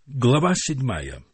Глава 7.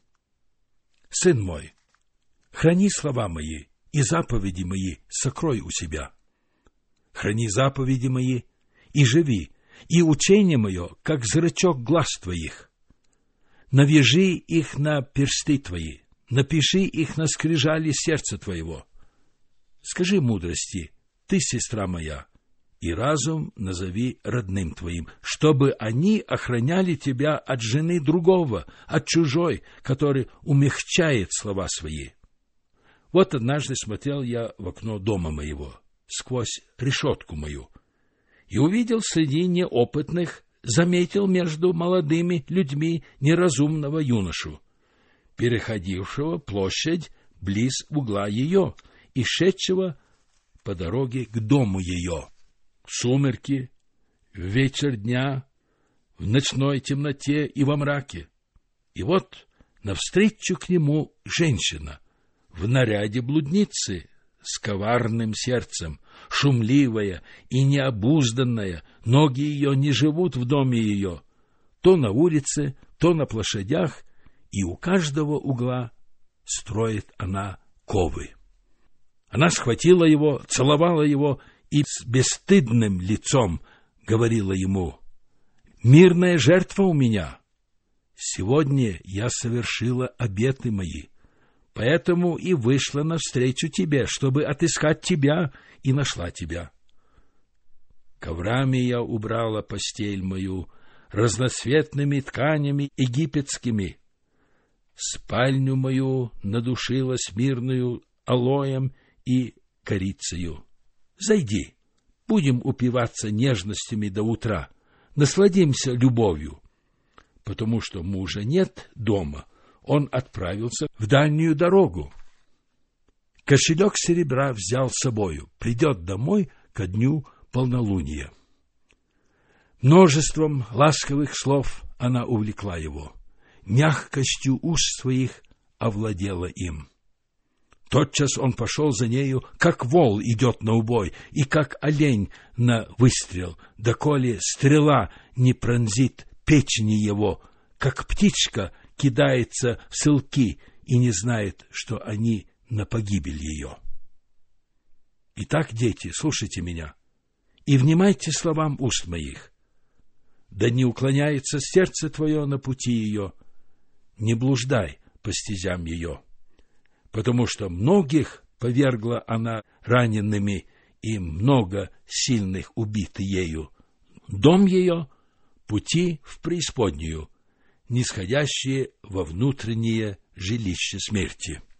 Сын мой, храни слова мои и заповеди мои сокрой у себя. Храни заповеди мои и живи, и учение мое, как зрачок глаз твоих. Навяжи их на персты твои, напиши их на скрижали сердца твоего. Скажи мудрости, ты, сестра моя, и разум назови родным твоим, чтобы они охраняли тебя от жены другого, от чужой, который умягчает слова свои. Вот однажды смотрел я в окно дома моего, сквозь решетку мою, и увидел среди неопытных, заметил между молодыми людьми неразумного юношу, переходившего площадь близ угла ее и шедшего по дороге к дому ее. В сумерки, в вечер дня, в ночной темноте и во мраке. И вот навстречу к нему женщина в наряде блудницы с коварным сердцем, шумливая и необузданная, ноги ее не живут в доме ее, то на улице, то на площадях, и у каждого угла строит она ковы. Она схватила его, целовала его и с бесстыдным лицом говорила ему: «Мирная жертва у меня. Сегодня я совершила обеты мои, поэтому и вышла навстречу тебе, чтобы отыскать тебя, и нашла тебя. Коврами я убрала постель мою, разноцветными тканями египетскими. Спальню мою надушила смирную алоем и корицею. Зайди, будем упиваться нежностями до утра, насладимся любовью». Потому что мужа нет дома, он отправился в дальнюю дорогу. Кошелек серебра взял с собою, придет домой ко дню полнолуния. Множеством ласковых слов она увлекла его, мягкостью уст своих овладела им. Тотчас он пошел за нею, как вол идет на убой, и как олень на выстрел, доколе стрела не пронзит печени его, как птичка кидается в селки и не знает, что они на погибель ее. Итак, дети, слушайте меня и внимайте словам уст моих. Да не уклоняется сердце твое на пути ее, не блуждай по стезям ее. Потому что многих повергла она ранеными, и много сильных убиты ею. Дом ее — пути в преисподнюю, нисходящие во внутреннее жилище смерти.